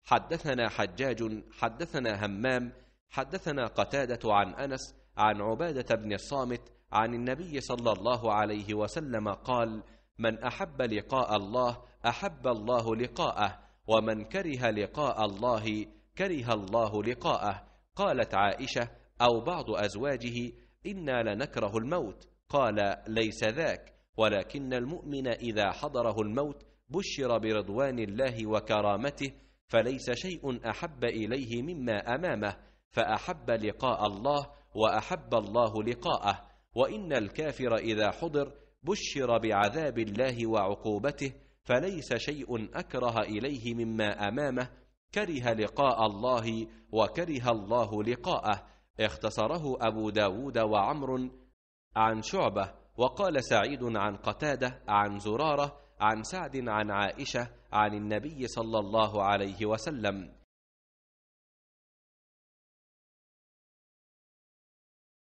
حدثنا حجاج حدثنا همام حدثنا قتادة عن أنس عن عبادة بن الصامت عن النبي صلى الله عليه وسلم قال: من أحب لقاء الله أحب الله لقاءه، ومن كره لقاء الله كره الله لقاءه. قالت عائشة أو بعض أزواجه: إنا لنكره الموت. قال: ليس ذاك، ولكن المؤمن إذا حضره الموت بشر برضوان الله وكرامته، فليس شيء أحب إليه مما أمامه، فأحب لقاء الله وأحب الله لقاءه. وإن الكافر إذا حضر بشر بعذاب الله وعقوبته، فليس شيء أكره إليه مما أمامه، كره لقاء الله وكره الله لقاءه. اختصره أبو داود وعمر عن شعبة. وقال سعيد عن قتادة عن زرارة عن سعد عن عائشة عن النبي صلى الله عليه وسلم: